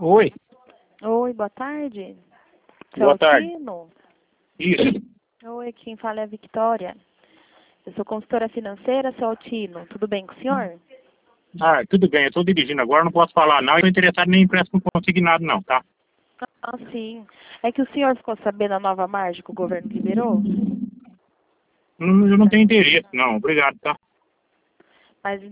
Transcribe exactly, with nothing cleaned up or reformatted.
Oi, Oi, boa tarde. Seu boa tarde. Altino? Isso. Oi, quem fala é a Victoria. Eu sou consultora financeira, seu Altino. Tudo bem com o senhor? Ah, tudo bem, eu estou dirigindo agora, não posso falar não. Eu estou interessado em empréstimo consignado não, tá? Ah, sim. É que o senhor ficou sabendo a nova margem que o governo liberou? Não, eu não tenho interesse não, obrigado, tá? Mas